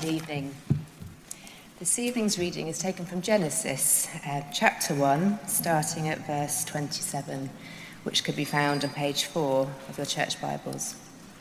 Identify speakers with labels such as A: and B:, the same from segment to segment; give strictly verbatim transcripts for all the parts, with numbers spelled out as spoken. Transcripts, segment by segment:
A: good evening. This evening's reading is taken from Genesis, uh, chapter one, starting at verse twenty-seven, which could be found on page four of your church Bibles.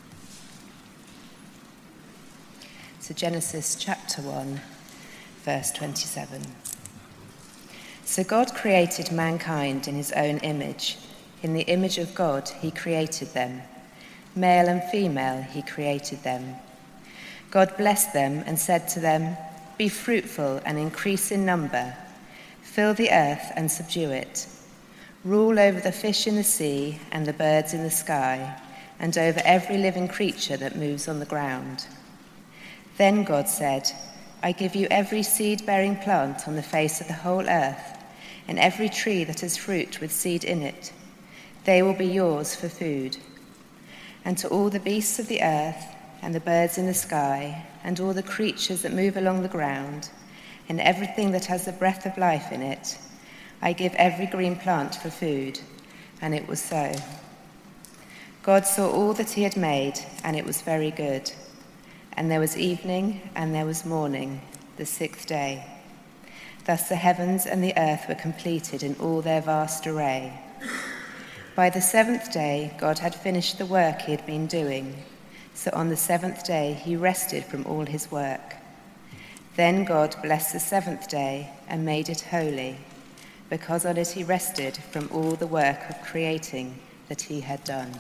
A: So Genesis chapter one, verse twenty-seven. So God created mankind in his own image. In the image of God he created them. Male and female he created them. God blessed them and said to them, "Be fruitful and increase in number. Fill the earth and subdue it. Rule over the fish in the sea and the birds in the sky, and over every living creature that moves on the ground." Then God said, "I give you every seed-bearing plant on the face of the whole earth, and every tree that has fruit with seed in it. They will be yours for food. And to all the beasts of the earth, and the birds in the sky, and all the creatures that move along the ground, and everything that has the breath of life in it, I give every green plant for food." And it was so. God saw all that he had made, and it was very good. And there was evening, and there was morning, the sixth day. Thus the heavens and the earth were completed in all their vast array. By the seventh day, God had finished the work he had been doing. So on the seventh day, he rested from all his work. Then God blessed the seventh day and made it holy, because on it he rested from all the work of creating that he had done.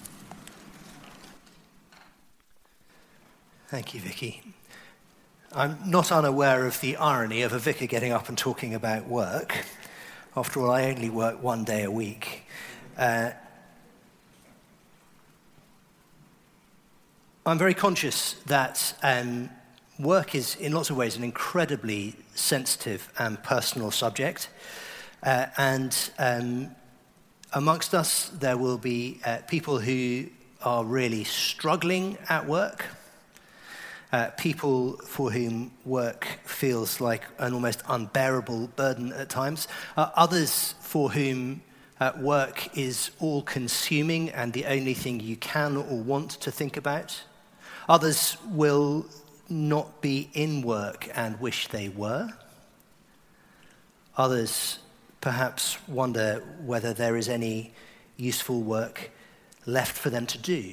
B: Thank you, Vicky. I'm not unaware of the irony of a vicar getting up and talking about work. After all, I only work one day a week. Uh, I'm very conscious that um, work is, in lots of ways, an incredibly sensitive and personal subject. Uh, and um, amongst us, there will be uh, people who are really struggling at work, uh, people for whom work feels like an almost unbearable burden at times, uh, others for whom uh, work is all-consuming and the only thing you can or want to think about. Others will not be in work and wish they were. Others perhaps wonder whether there is any useful work left for them to do.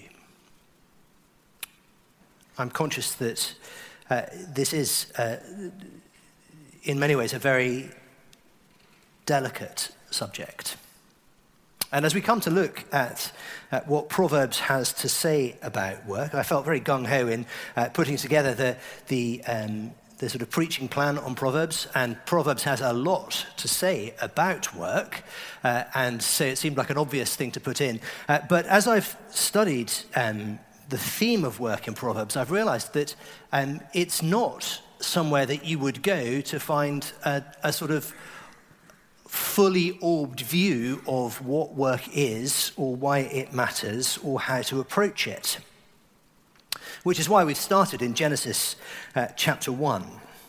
B: I'm conscious that uh, this is, uh, in many ways, a very delicate subject. And as we come to look at, at what Proverbs has to say about work, I felt very gung-ho in uh, putting together the, the, um, the sort of preaching plan on Proverbs, and Proverbs has a lot to say about work, uh, and so it seemed like an obvious thing to put in. Uh, but as I've studied um, the theme of work in Proverbs, I've realized that um, it's not somewhere that you would go to find a, a sort of fully orbed view of what work is or why it matters or how to approach it. Which is why we've started in Genesis uh, chapter one.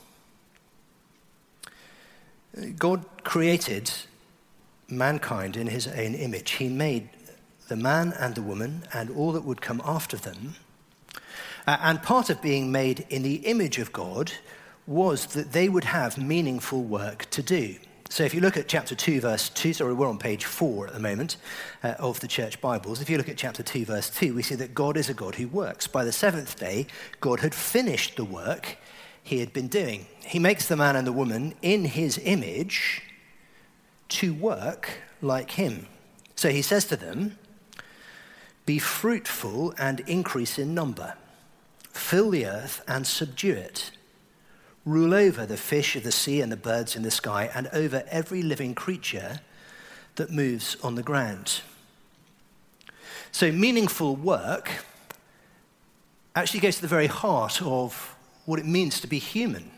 B: God created mankind in his own image. He made the man and the woman and all that would come after them. Uh, and part of being made in the image of God was that they would have meaningful work to do. So if you look at chapter two, verse two, sorry, we're on page four at the moment uh, of the church Bibles. If you look at chapter two, verse two, we see that God is a God who works. By the seventh day, God had finished the work he had been doing. He makes the man and the woman in his image to work like him. So he says to them, "Be fruitful and increase in number. Fill the earth and subdue it. Rule over the fish of the sea and the birds in the sky, and over every living creature that moves on the ground." So meaningful work actually goes to the very heart of what it means to be human.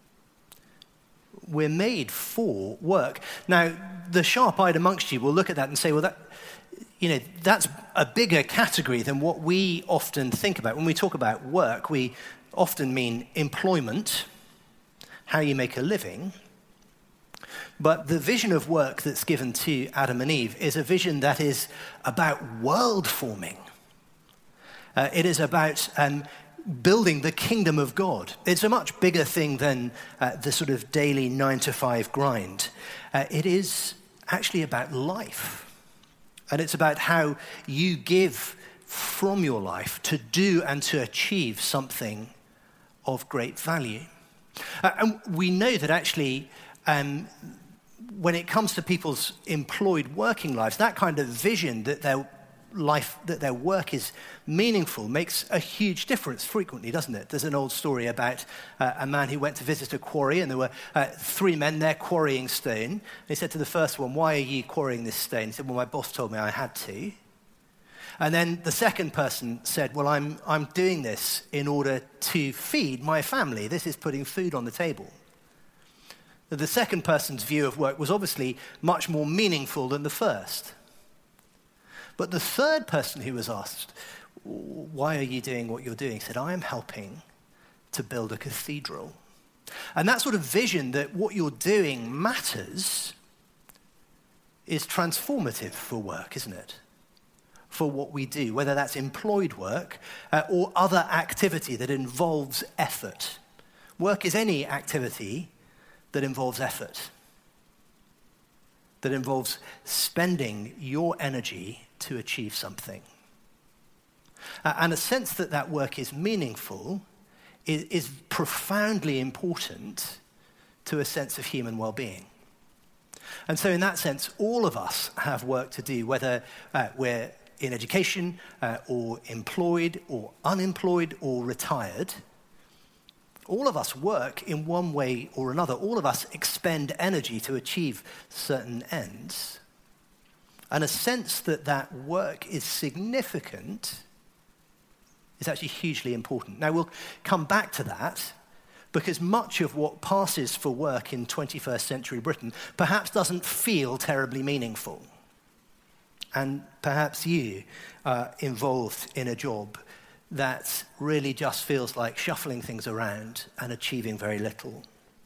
B: We're made for work. Now, the sharp-eyed amongst you will look at that and say, well, that, you know, that's a bigger category than what we often think about. When we talk about work, we often mean employment, how you make a living. But the vision of work that's given to Adam and Eve is a vision that is about world forming. Uh, it is about um, building the kingdom of God. It's a much bigger thing than uh, the sort of daily nine to five grind. Uh, it is actually about life. And it's about how you give from your life to do and to achieve something of great value. Uh, and we know that actually, um, when it comes to people's employed working lives, that kind of vision that their life, that their work is meaningful, makes a huge difference frequently, doesn't it? There's an old story about uh, a man who went to visit a quarry, and there were uh, three men there quarrying stone. And he said to the first one, "Why are you quarrying this stone?" He said, "Well, my boss told me I had to." And then the second person said, "Well, I'm, I'm doing this in order to feed my family. This is putting food on the table." The second person's view of work was obviously much more meaningful than the first. But the third person who was asked, "Why are you doing what you're doing?" said, "I am helping to build a cathedral." And that sort of vision that what you're doing matters is transformative for work, isn't it? For what we do, whether that's employed work uh, or other activity that involves effort. Work is any activity that involves effort, that involves spending your energy to achieve something. Uh, and a sense that that work is meaningful is, is profoundly important to a sense of human well-being. And so in that sense, all of us have work to do, whether uh, we're in education uh, or employed or unemployed or retired. All of us work in one way or another. All of us expend energy to achieve certain ends. And a sense that that work is significant is actually hugely important. Now, we'll come back to that, because much of what passes for work in twenty-first century Britain perhaps doesn't feel terribly meaningful. And perhaps you are involved in a job that really just feels like shuffling things around and achieving very little.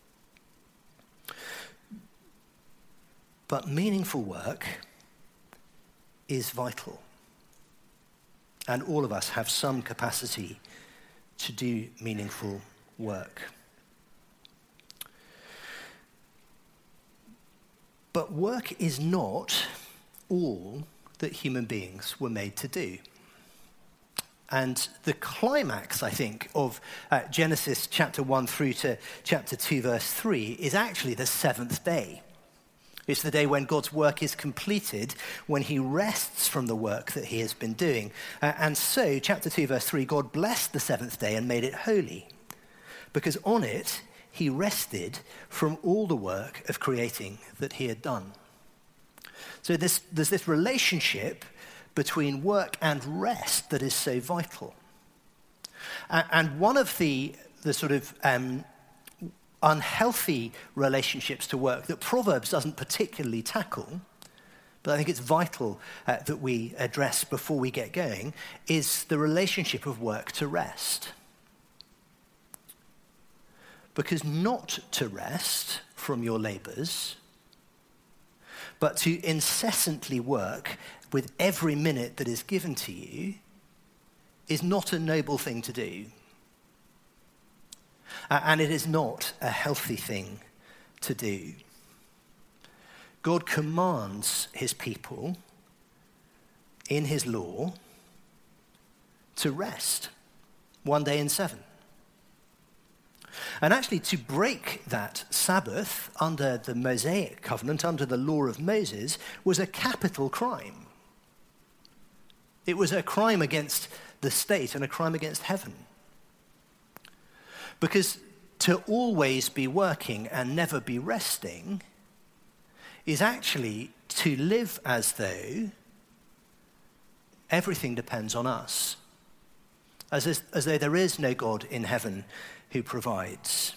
B: But meaningful work is vital. And all of us have some capacity to do meaningful work. But work is not all that human beings were made to do. And the climax, I think, of uh, Genesis chapter one through to chapter two, verse three, is actually the seventh day. It's the day when God's work is completed, when he rests from the work that he has been doing. Uh, and so, chapter two, verse three, God blessed the seventh day and made it holy, because on it he rested from all the work of creating that he had done. So this, there's this relationship between work and rest that is so vital. And one of the, the sort of um, unhealthy relationships to work that Proverbs doesn't particularly tackle, but I think it's vital uh, that we address before we get going, is the relationship of work to rest. Because not to rest from your labors, but to incessantly work with every minute that is given to you, is not a noble thing to do. Uh, and it is not a healthy thing to do. God commands his people in his law to rest one day in seven. And actually, to break that Sabbath under the Mosaic covenant, under the law of Moses, was a capital crime. It was a crime against the state and a crime against heaven. Because to always be working and never be resting is actually to live as though everything depends on us, as, is, as though there is no God in heaven who provides.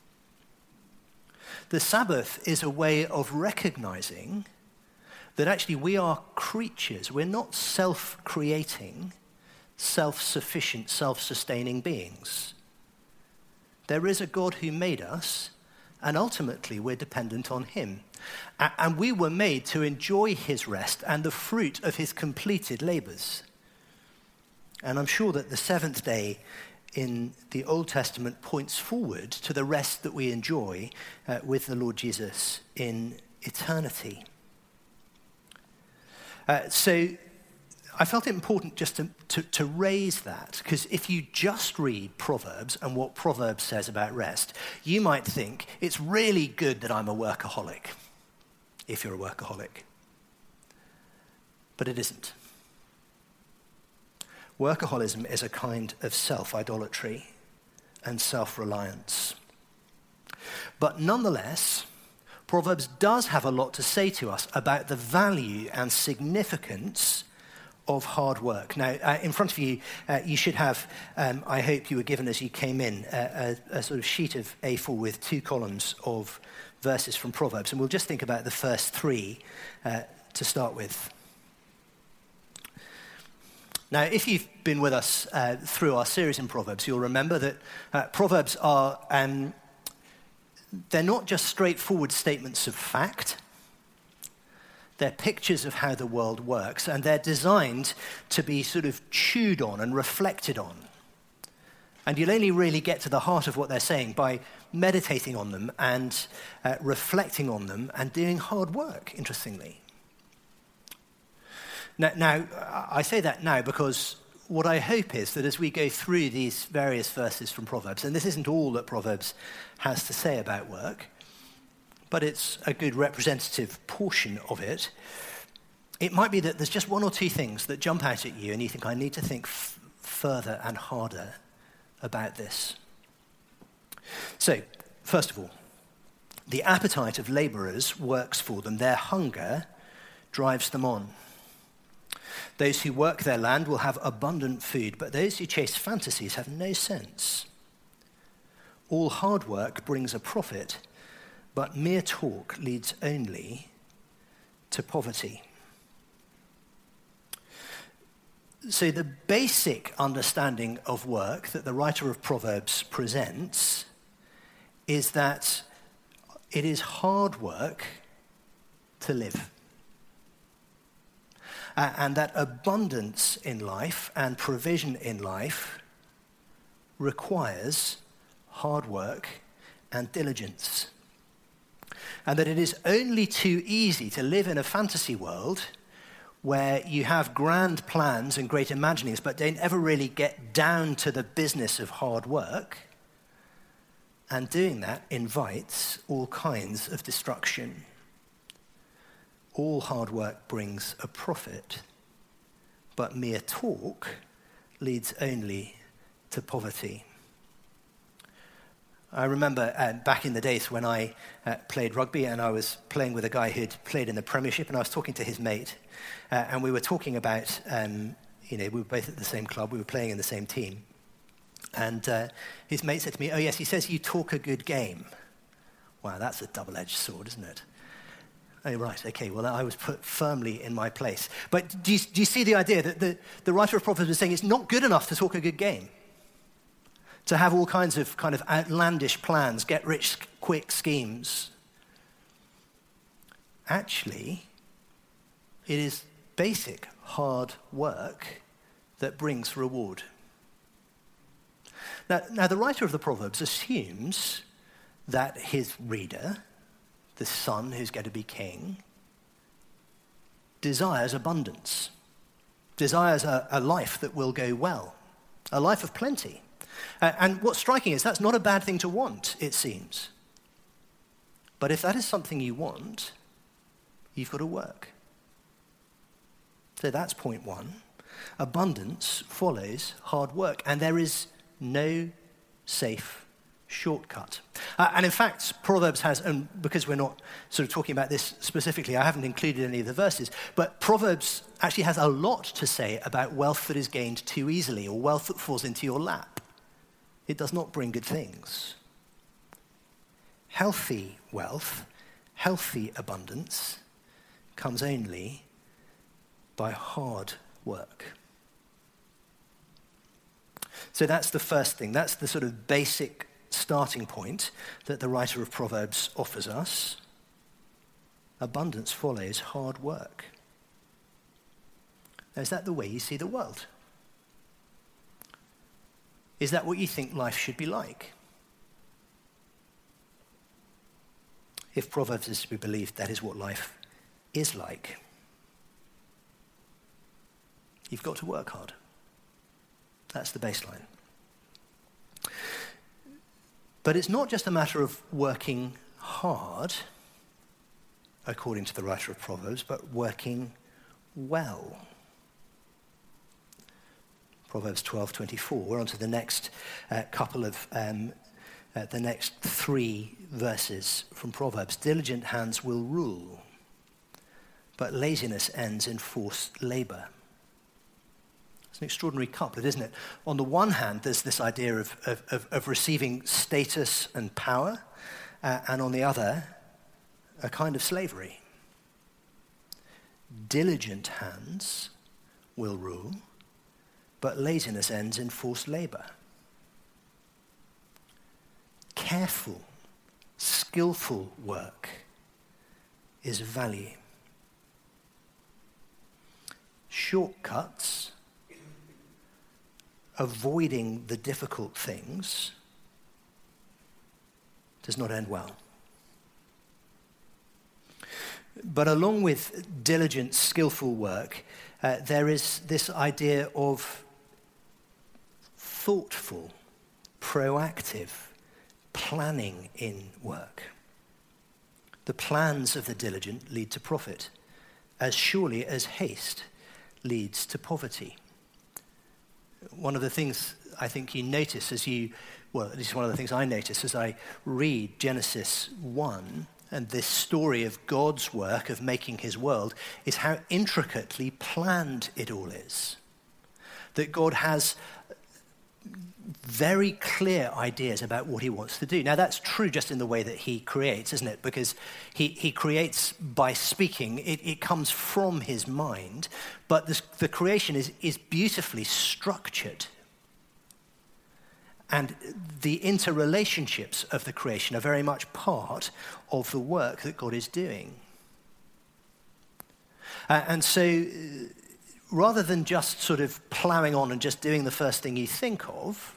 B: The Sabbath is a way of recognizing that actually we are creatures. We're not self-creating, self-sufficient, self-sustaining beings. There is a God who made us, and ultimately we're dependent on him. And we were made to enjoy his rest and the fruit of his completed labors. And I'm sure that the seventh day in the Old Testament points forward to the rest that we enjoy uh, with the Lord Jesus in eternity. Uh, so I felt it important just to, to, to raise that, because if you just read Proverbs and what Proverbs says about rest, you might think it's really good that I'm a workaholic, if you're a workaholic. But it isn't. Workaholism is a kind of self-idolatry and self-reliance. But nonetheless, Proverbs does have a lot to say to us about the value and significance of hard work. Now, uh, in front of you, uh, you should have, um, I hope you were given as you came in, uh, a, a sort of sheet of A four with two columns of verses from Proverbs. And we'll just think about the first three uh, to start with. Now, if you've been with us uh, through our series in Proverbs, you'll remember that uh, Proverbs are, um, they're not just straightforward statements of fact. They're pictures of how the world works, and they're designed to be sort of chewed on and reflected on. And you'll only really get to the heart of what they're saying by meditating on them and uh, reflecting on them and doing hard work, interestingly. Now, now, I say that now because what I hope is that as we go through these various verses from Proverbs, and this isn't all that Proverbs has to say about work, but it's a good representative portion of it, it might be that there's just one or two things that jump out at you and you think, I need to think f- further and harder about this. So, first of all, the appetite of laborers works for them. Their hunger drives them on. Those who work their land will have abundant food, but those who chase fantasies have no sense. All hard work brings a profit, but mere talk leads only to poverty. So the basic understanding of work that the writer of Proverbs presents is that it is hard work to live. Uh, and that abundance in life and provision in life requires hard work and diligence. And that it is only too easy to live in a fantasy world where you have grand plans and great imaginings, but don't ever really get down to the business of hard work. And doing that invites all kinds of destruction. All hard work brings a profit, but mere talk leads only to poverty. I remember uh, back in the days when I uh, played rugby and I was playing with a guy who'd played in the Premiership, and I was talking to his mate, uh, and we were talking about, um, you know, we were both at the same club, we were playing in the same team. And uh, his mate said to me, oh yes, he says you talk a good game. Wow, that's a double-edged sword, isn't it? Oh, right, okay, well, I was put firmly in my place. But do you, do you see the idea that the, the writer of Proverbs is saying it's not good enough to talk a good game? To have all kinds of kind of outlandish plans, get-rich-quick schemes. Actually, it is basic hard work that brings reward. Now, now, the writer of the Proverbs assumes that his reader, the son who's going to be king, desires abundance, desires a, a life that will go well, a life of plenty. Uh, and what's striking is that's not a bad thing to want, it seems. But if that is something you want, you've got to work. So that's point one. Abundance follows hard work, and there is no safe shortcut. Uh, and in fact, Proverbs has, and because we're not sort of talking about this specifically, I haven't included any of the verses, but Proverbs actually has a lot to say about wealth that is gained too easily or wealth that falls into your lap. It does not bring good things. Healthy wealth, healthy abundance comes only by hard work. So that's the first thing. That's the sort of basic starting point that the writer of Proverbs offers us. Abundance follows hard work. Now, is that the way you see the world? Is that what you think life should be like? If Proverbs is to be believed, that is what life is like. You've got to work hard. That's the baseline. But it's not just a matter of working hard, according to the writer of Proverbs, but working well. Proverbs twelve twenty-four. We're on to the next uh, couple of, um, uh, the next three verses from Proverbs. Diligent hands will rule, but laziness ends in forced labor. It's an extraordinary couplet, isn't it? On the one hand, there's this idea of, of, of, of receiving status and power, uh, and on the other, a kind of slavery. Diligent hands will rule, but laziness ends in forced labor. Careful, skillful work is of value. Shortcuts, avoiding the difficult things, does not end well. But along with diligent, skillful work, uh, there is this idea of thoughtful, proactive planning in work. The plans of the diligent lead to profit, as surely as haste leads to poverty. One of the things I think you notice as you, well, at least one of the things I notice as I read Genesis one and this story of God's work of making his world is how intricately planned it all is. That God has very clear ideas about what he wants to do. Now, that's true just in the way that he creates, isn't it? Because he, he creates by speaking. It, it comes from his mind. But this, the creation is, is beautifully structured. And the interrelationships of the creation are very much part of the work that God is doing. Uh, and so, uh, rather than just sort of plowing on and just doing the first thing you think of,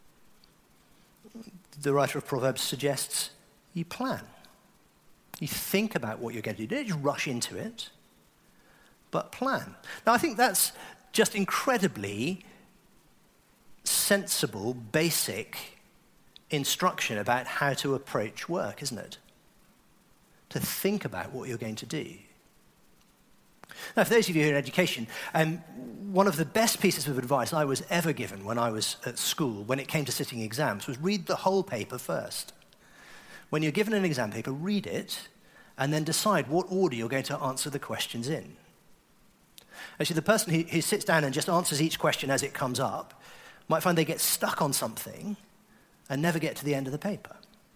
B: the writer of Proverbs suggests you plan. You think about what you're going to do. Don't just rush into it, but plan. Now, I think that's just incredibly sensible, basic instruction about how to approach work, isn't it? To think about what you're going to do. Now, for those of you who are in education, um, one of the best pieces of advice I was ever given when I was at school, when it came to sitting exams, was read the whole paper first. When you're given an exam paper, read it, and then decide what order you're going to answer the questions in. Actually, the person who, who sits down and just answers each question as it comes up might find they get stuck on something and never get to the end of the paper.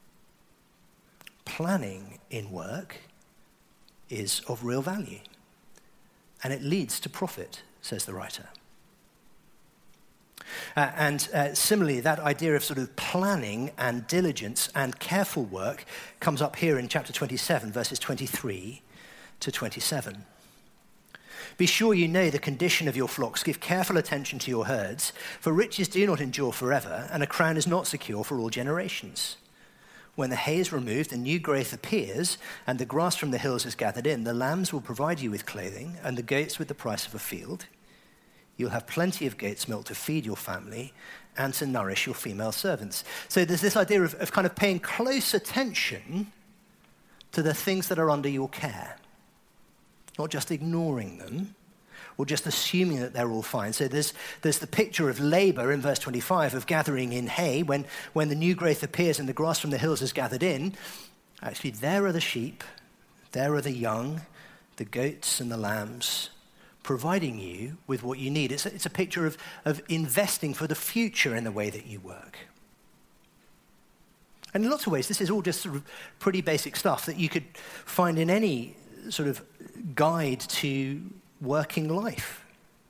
B: Planning in work is of real value. And it leads to profit, says the writer. Uh, and uh, similarly, that idea of sort of planning and diligence and careful work comes up here in chapter twenty-seven, verses twenty-three to twenty-seven. Be sure you know the condition of your flocks. Give careful attention to your herds, for riches do not endure forever, and a crown is not secure for all generations. When the hay is removed, the new growth appears, and the grass from the hills is gathered in. The lambs will provide you with clothing, and the goats with the price of a field. You'll have plenty of goat's milk to feed your family and to nourish your female servants. So there's this idea of, of kind of paying close attention to the things that are under your care, not just ignoring them, or just assuming that they're all fine. So there's there's the picture of labor in verse twenty-five of gathering in hay. When, when the new growth appears and the grass from the hills is gathered in, actually there are the sheep, there are the young, the goats and the lambs, providing you with what you need. It's a, it's a picture of, of investing for the future in the way that you work. And in lots of ways, this is all just sort of pretty basic stuff that you could find in any sort of guide to working life.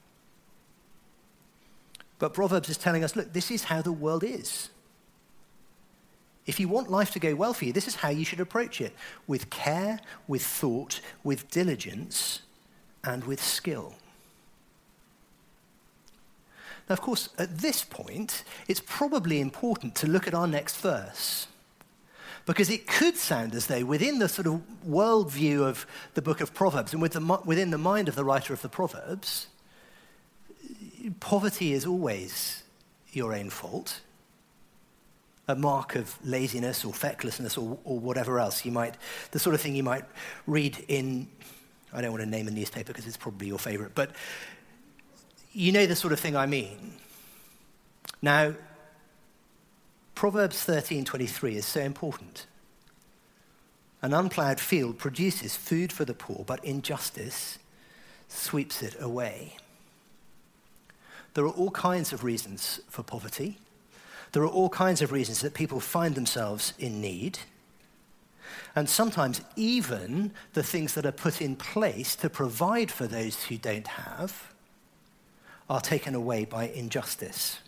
B: But Proverbs is telling us, look, this is how the world is. If you want life to go well for you, this is how you should approach it, with care, with thought, with diligence, and with skill. Now, of course, at this point, it's probably important to look at our next verse, because it could sound as though within the sort of worldview of the book of Proverbs and with the, within the mind of the writer of the Proverbs, poverty is always your own fault, a mark of laziness or fecklessness or, or whatever else you might, the sort of thing you might read in, I don't want to name a newspaper because it's probably your favorite, but you know the sort of thing I mean. Now, Proverbs thirteen twenty-three is so important. An unplowed field produces food for the poor, but injustice sweeps it away. There are all kinds of reasons for poverty. There are all kinds of reasons that people find themselves in need. And sometimes even the things that are put in place to provide for those who don't have are taken away by injustice.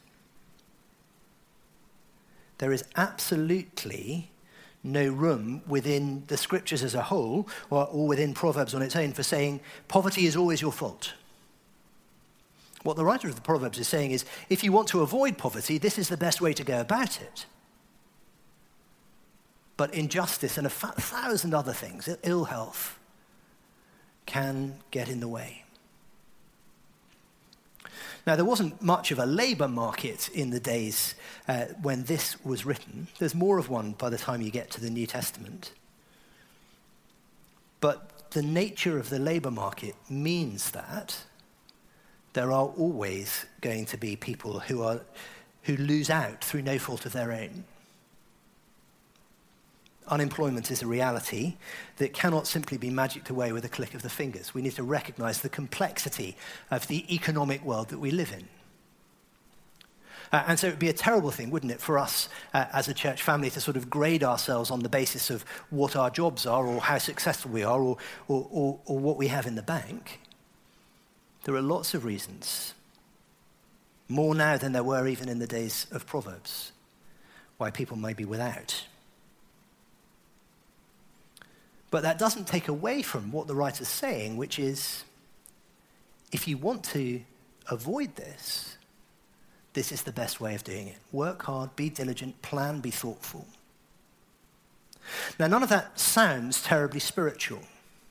B: There is absolutely no room within the scriptures as a whole, or, or within Proverbs on its own, for saying poverty is always your fault. What the writer of the Proverbs is saying is, if you want to avoid poverty, this is the best way to go about it. But injustice and a thousand other things, ill health, can get in the way. Now, there wasn't much of a labour market in the days uh, when this was written. There's more of one by the time you get to the New Testament. But the nature of the labour market means that there are always going to be people who are who lose out through no fault of their own. Unemployment is a reality that cannot simply be magicked away with a click of the fingers. We need to recognize the complexity of the economic world that we live in. Uh, and so it would be a terrible thing, wouldn't it, for us uh, as a church family to sort of grade ourselves on the basis of what our jobs are or how successful we are or, or, or, or what we have in the bank. There are lots of reasons, more now than there were even in the days of Proverbs, why people may be without. But that doesn't take away from what the writer's saying, which is, if you want to avoid this, this is the best way of doing it. Work hard, be diligent, plan, be thoughtful. Now, none of that sounds terribly spiritual.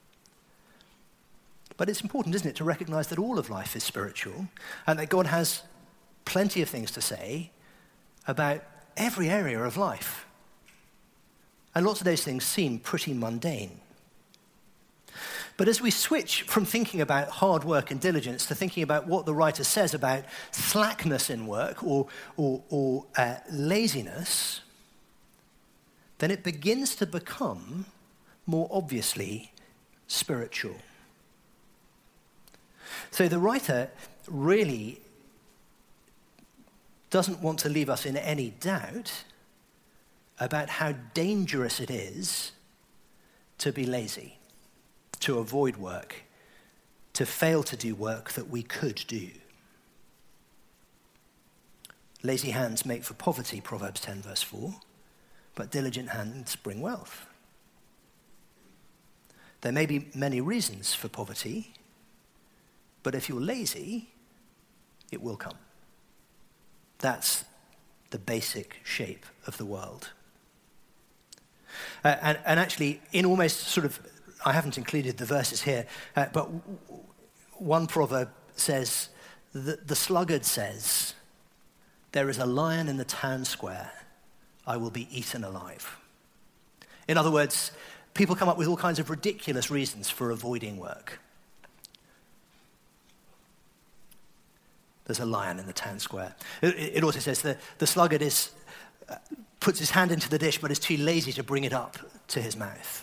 B: But it's important, isn't it, to recognize that all of life is spiritual and that God has plenty of things to say about every area of life. And lots of those things seem pretty mundane. But as we switch from thinking about hard work and diligence to thinking about what the writer says about slackness in work or, or, or uh, laziness, then it begins to become more obviously spiritual. So the writer really doesn't want to leave us in any doubt about how dangerous it is to be lazy, to avoid work, to fail to do work that we could do. Lazy hands make for poverty, Proverbs ten verse four, but diligent hands bring wealth. There may be many reasons for poverty, but if you're lazy, it will come. That's the basic shape of the world. Uh, and, and actually, in almost sort of, I haven't included the verses here, uh, but w- one proverb says, the, the sluggard says, there is a lion in the town square, I will be eaten alive. In other words, people come up with all kinds of ridiculous reasons for avoiding work. There's a lion in the town square. It, it also says that the sluggard is, uh, puts his hand into the dish but is too lazy to bring it up to his mouth.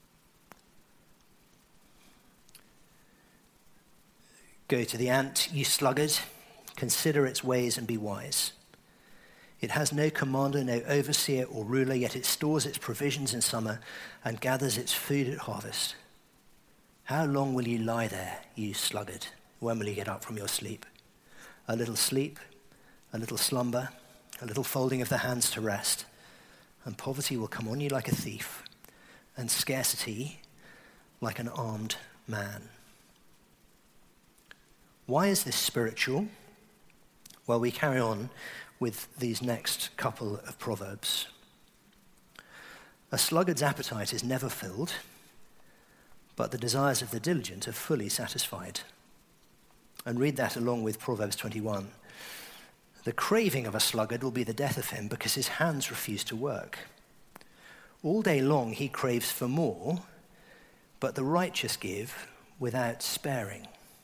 B: Go to the ant, you sluggard, consider its ways and be wise. It has no commander, no overseer or ruler, yet it stores its provisions in summer and gathers its food at harvest. How long will you lie there, you sluggard? When will you get up from your sleep? A little sleep, a little slumber, a little folding of the hands to rest, and poverty will come on you like a thief, and scarcity like an armed man. Why is this spiritual? Well, we carry on with these next couple of proverbs. A sluggard's appetite is never filled, but the desires of the diligent are fully satisfied. And read that along with Proverbs twenty-one. The craving of a sluggard will be the death of him because his hands refuse to work. All day long he craves for more, but the righteous give without sparing.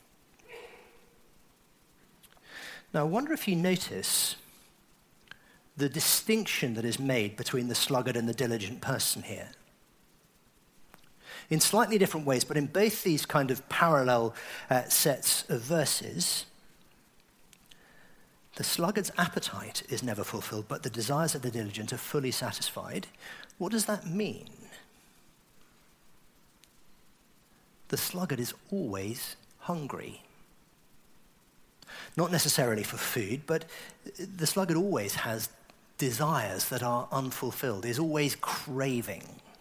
B: Now, I wonder if you notice the distinction that is made between the sluggard and the diligent person here. In slightly different ways, but in both these kind of parallel uh, sets of verses, the sluggard's appetite is never fulfilled, but the desires of the diligent are fully satisfied. What does that mean? The sluggard is always hungry. Not necessarily for food, but the sluggard always has desires that are unfulfilled, is always craving.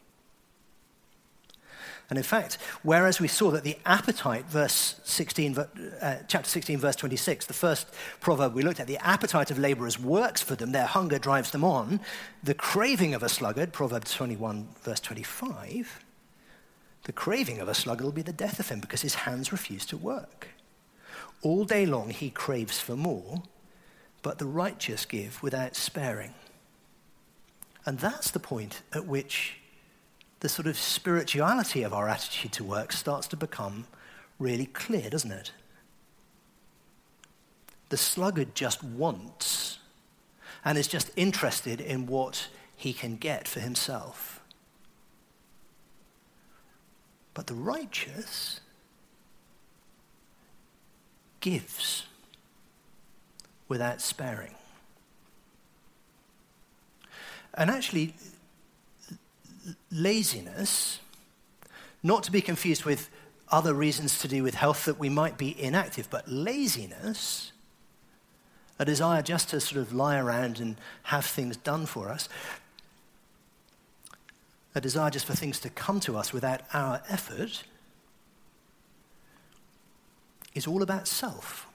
B: And in fact, whereas we saw that the appetite, verse sixteen, uh, chapter sixteen, verse twenty-six, the first proverb we looked at, the appetite of laborers works for them, their hunger drives them on. The craving of a sluggard, Proverbs twenty-one, verse twenty-five, the craving of a sluggard will be the death of him because his hands refuse to work. All day long he craves for more, but the righteous give without sparing. And that's the point at which the sort of spirituality of our attitude to work starts to become really clear, doesn't it? The sluggard just wants and is just interested in what he can get for himself. But the righteous gives without sparing. And actually, laziness, not to be confused with other reasons to do with health that we might be inactive, but laziness, a desire just to sort of lie around and have things done for us, a desire just for things to come to us without our effort, is all about self.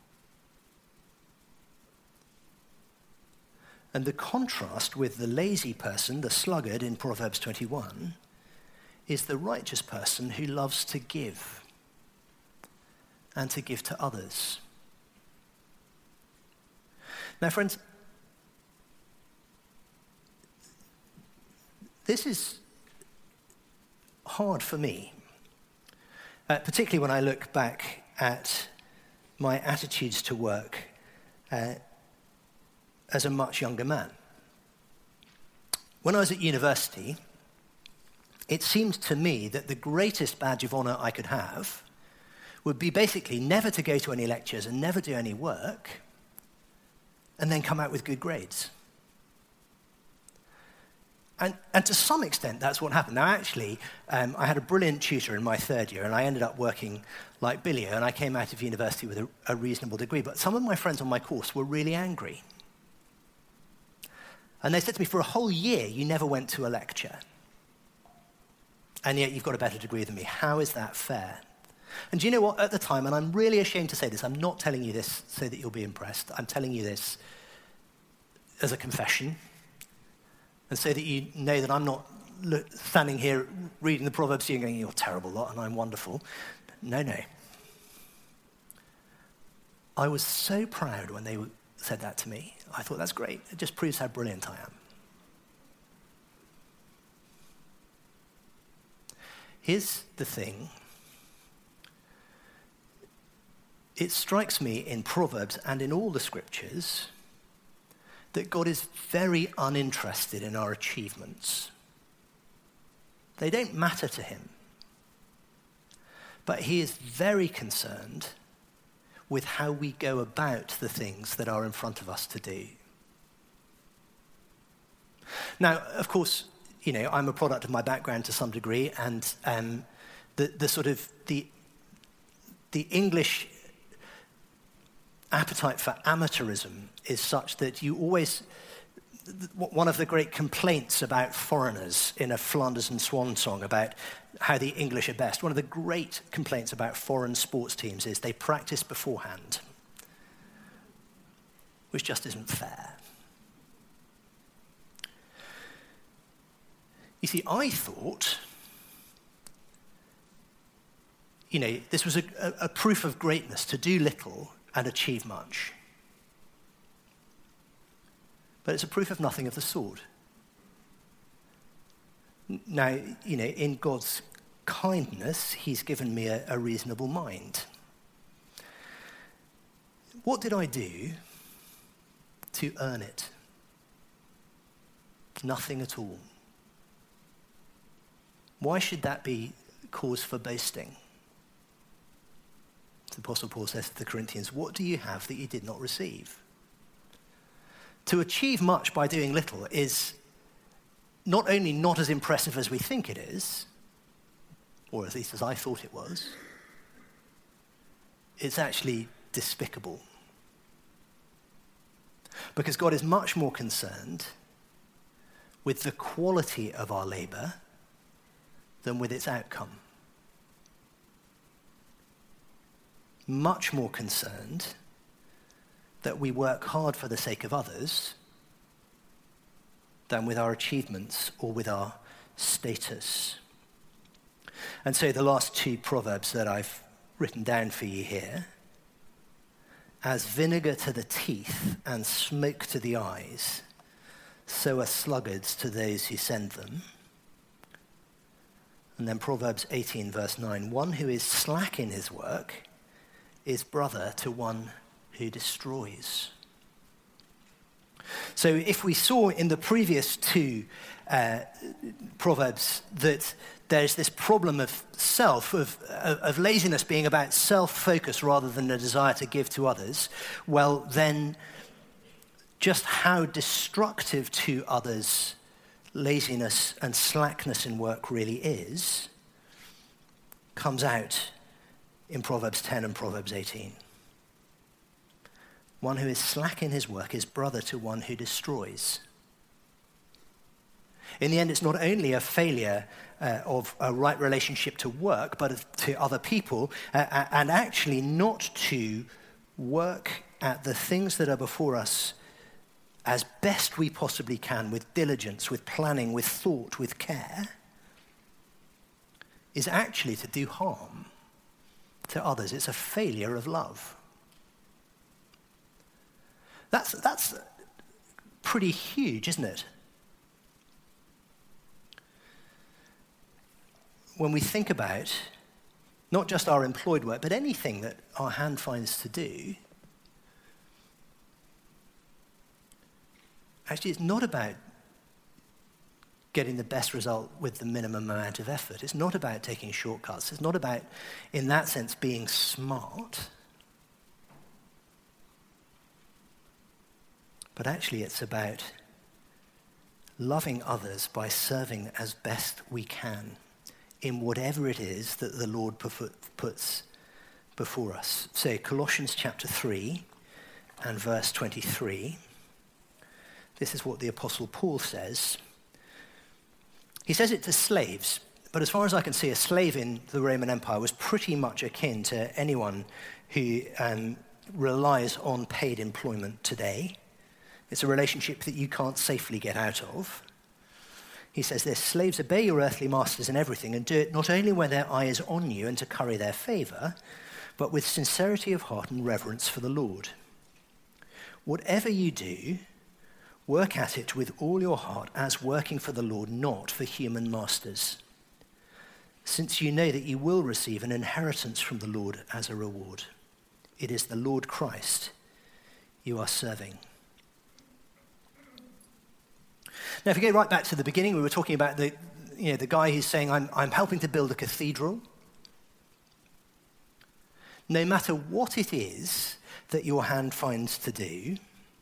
B: And the contrast with the lazy person, the sluggard in Proverbs twenty-one, is the righteous person who loves to give and to give to others. Now, friends, this is hard for me, uh, particularly when I look back at my attitudes to work uh, as a much younger man. When I was at university, it seemed to me that the greatest badge of honor I could have would be basically never to go to any lectures and never do any work, and then come out with good grades. And, and to some extent, that's what happened. Now, actually, um, I had a brilliant tutor in my third year, and I ended up working like Billy, and I came out of university with a, a reasonable degree. But some of my friends on my course were really angry. And they said to me, for a whole year, you never went to a lecture. And yet you've got a better degree than me. How is that fair? And do you know what? At the time, and I'm really ashamed to say this, I'm not telling you this so that you'll be impressed. I'm telling you this as a confession, and so that you know that I'm not standing here reading the Proverbs to you and going, you're a terrible lot and I'm wonderful. No, no. I was so proud when they said that to me. I thought, that's great. It just proves how brilliant I am. Here's the thing. It strikes me in Proverbs and in all the scriptures that God is very uninterested in our achievements. They don't matter to him. But he is very concerned with how we go about the things that are in front of us to do. Now, of course, you know, I'm a product of my background to some degree, and um, the, the sort of the the English appetite for amateurism is such that you always, one of the great complaints about foreigners in a Flanders and Swan song about how the English are best, one of the great complaints about foreign sports teams is they practice beforehand. which just isn't fair. You see, I thought, you know, this was a, a, a proof of greatness to do little and achieve much. But it's a proof of nothing of the sort. Now, you know, in God's kindness, he's given me a, a reasonable mind. What did I do to earn it? Nothing at all. Why should that be cause for boasting? The Apostle Paul says to the Corinthians, what do you have that you did not receive? To achieve much by doing little is not only not as impressive as we think it is, or at least as I thought it was, it's actually despicable. Because God is much more concerned with the quality of our labor than with its outcome. Much more concerned that we work hard for the sake of others than with our achievements or with our status. And so the last two proverbs that I've written down for you here, as vinegar to the teeth and smoke to the eyes, so are sluggards to those who send them. And then Proverbs eighteen, verse nine, one who is slack in his work is brother to one who destroys. So if we saw in the previous two uh, Proverbs that there's this problem of self, of, of laziness being about self-focus rather than a desire to give to others, well then just how destructive to others laziness and slackness in work really is comes out in Proverbs ten and Proverbs eighteen. One who is slack in his work is brother to one who destroys. In the end, it's not only a failure uh, of a right relationship to work, but to other people, uh, and actually not to work at the things that are before us as best we possibly can, with diligence, with planning, with thought, with care, is actually to do harm to others. It's a failure of love. That's, that's pretty huge, isn't it? When we think about not just our employed work, but anything that our hand finds to do, actually it's not about getting the best result with the minimum amount of effort. It's not about taking shortcuts. It's not about, in that sense, being smart. But actually it's about loving others by serving as best we can in whatever it is that the Lord puts before us. So Colossians chapter three and verse twenty-three, this is what the Apostle Paul says. He says it to slaves, but as far as I can see, a slave in the Roman Empire was pretty much akin to anyone who um, relies on paid employment today. It's a relationship that you can't safely get out of. He says this, slaves, obey your earthly masters in everything and do it not only when their eye is on you and to curry their favor, but with sincerity of heart and reverence for the Lord. Whatever you do, work at it with all your heart as working for the Lord, not for human masters, since you know that you will receive an inheritance from the Lord as a reward. It is the Lord Christ you are serving. Now, if we go right back to the beginning, we were talking about the, you know, the guy who's saying, I'm, I'm helping to build a cathedral. No matter what it is that your hand finds to do,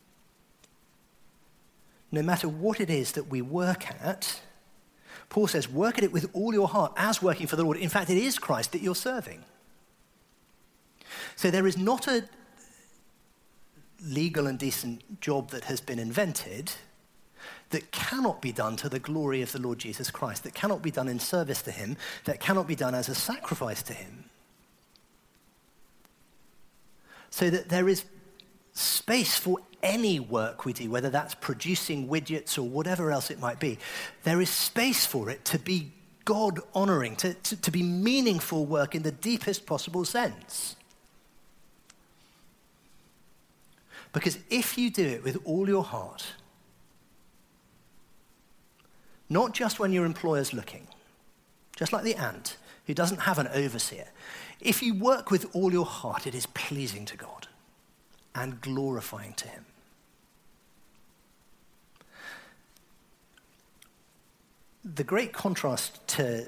B: no matter what it is that we work at, Paul says, work at it with all your heart as working for the Lord. In fact, it is Christ that you're serving. So there is not a legal and decent job that has been invented that cannot be done to the glory of the Lord Jesus Christ, that cannot be done in service to him, that cannot be done as a sacrifice to him. So that there is space for any work we do, whether that's producing widgets or whatever else it might be. There is space for it to be God-honoring, to, to, to be meaningful work in the deepest possible sense. Because if you do it with all your heart, not just when your employer's looking, just like the ant who doesn't have an overseer, if you work with all your heart, it is pleasing to God and glorifying to him. The great contrast to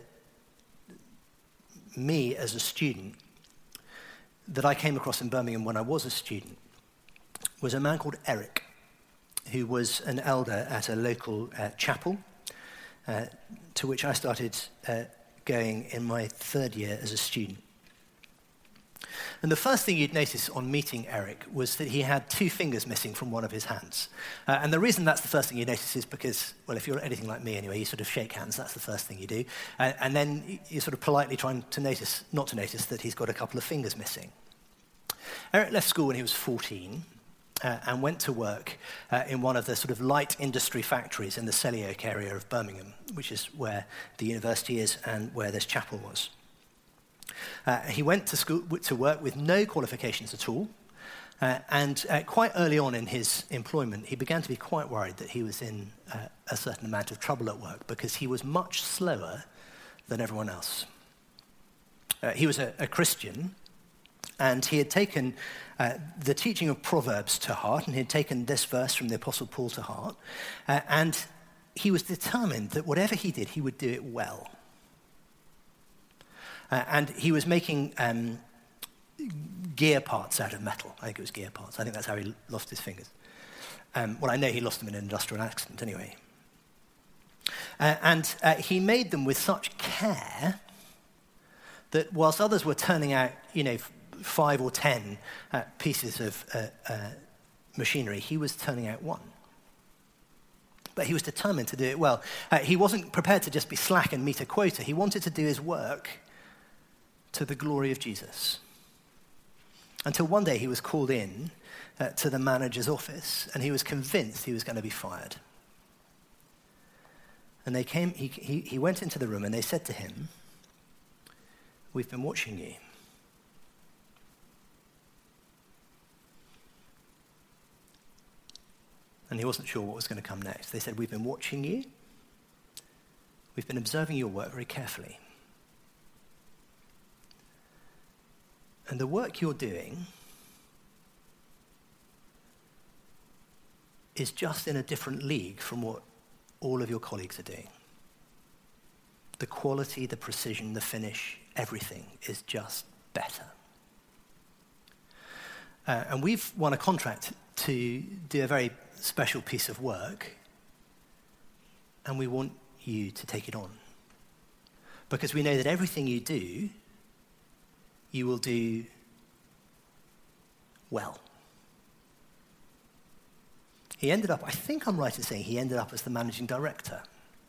B: me as a student that I came across in Birmingham when I was a student was a man called Eric, who was an elder at a local uh, chapel, uh, to which I started uh, going in my third year as a student. And the first thing you'd notice on meeting Eric was that he had two fingers missing from one of his hands. Uh, and the reason that's the first thing you notice is because, well, if you're anything like me anyway, you sort of shake hands, that's the first thing you do. Uh, and then you're sort of politely trying to notice, not to notice, that he's got a couple of fingers missing. Eric left school when he was fourteen uh, and went to work uh, in one of the sort of light industry factories in the Selly Oak area of Birmingham, which is where the university is and where this chapel was. Uh, he went to school to work with no qualifications at all, uh, and uh, quite early on in his employment, he began to be quite worried that he was in uh, a certain amount of trouble at work because he was much slower than everyone else. Uh, he was a, a Christian, and he had taken uh, the teaching of Proverbs to heart, and he had taken this verse from the Apostle Paul to heart, uh, and he was determined that whatever he did, he would do it well. Uh, and he was making um, gear parts out of metal. I think it was gear parts. I think that's how he lost his fingers. Um, well, I know he lost them in an industrial accident anyway. Uh, and uh, he made them with such care that whilst others were turning out, you know, f- five or ten uh, pieces of uh, uh, machinery, he was turning out one. But he was determined to do it well. Uh, he wasn't prepared to just be slack and meet a quota. He wanted to do his work to the glory of Jesus. Until one day he was called in uh, to the manager's office, and he was convinced he was going to be fired. And they came. He, he, he went into the room, and they said to him, "We've been watching you. And he wasn't sure what was going to come next. They said, "We've been watching you. We've been observing your work very carefully. And the work you're doing is just in a different league from what all of your colleagues are doing. The quality, the precision, the finish, everything is just better. Uh, and we've won a contract to do a very special piece of work, and we want you to take it on. Because we know that everything you do, you will do well." He ended up, I think I'm right in saying, he ended up as the managing director.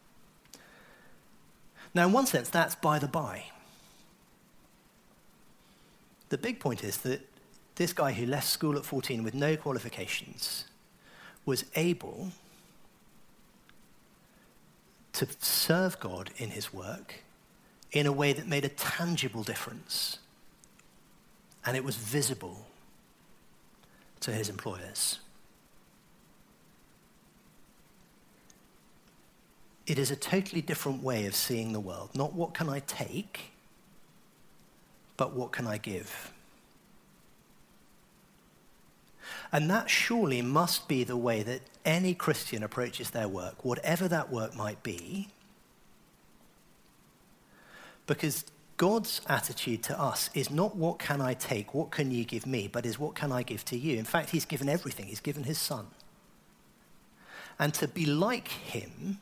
B: Now, in one sense, that's by the by. The big point is that this guy who left school at fourteen with no qualifications was able to serve God in his work in a way that made a tangible difference. And it was visible to his employers. It is a totally different way of seeing the world. Not what can I take, but what can I give? And that surely must be the way that any Christian approaches their work, whatever that work might be, because God's attitude to us is not what can I take, what can you give me, but is what can I give to you. In fact, he's given everything. He's given his son. And to be like him,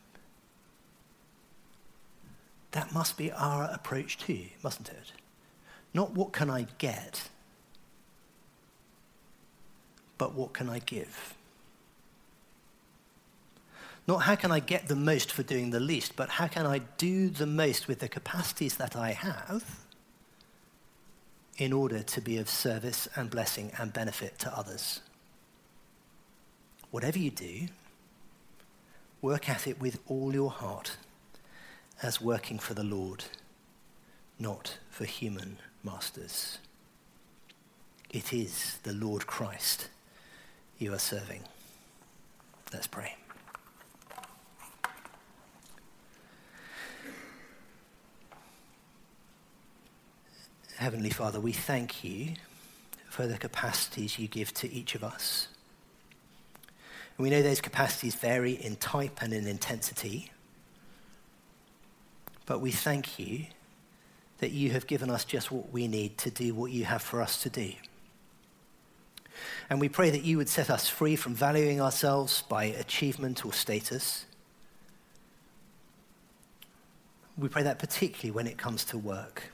B: that must be our approach too, mustn't it? Not what can I get, but what can I give? Not how can I get the most for doing the least, but how can I do the most with the capacities that I have in order to be of service and blessing and benefit to others. whatever you do, work at it with all your heart as working for the Lord, not for human masters. It is the Lord Christ you are serving. Let's pray. Heavenly Father, we thank you for the capacities you give to each of us. And we know those capacities vary in type and in intensity. But we thank you that you have given us just what we need to do what you have for us to do. And we pray that you would set us free from valuing ourselves by achievement or status. We pray that particularly when it comes to work,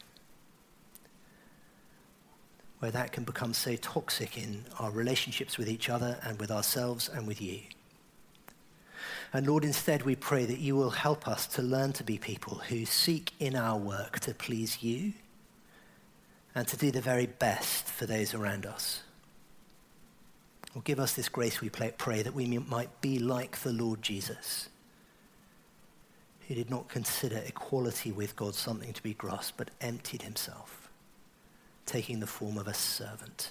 B: where that can become so toxic in our relationships with each other and with ourselves and with you. And Lord, instead we pray that you will help us to learn to be people who seek in our work to please you and to do the very best for those around us. Well, give us this grace, we pray, that we might be like the Lord Jesus, who did not consider equality with God something to be grasped, but emptied himself, taking the form of a servant.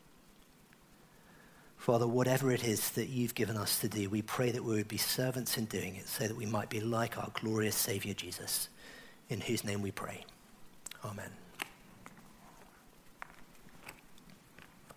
B: Father, whatever it is that you've given us to do, we pray that we would be servants in doing it so that we might be like our glorious Savior Jesus, in whose name we pray. Amen.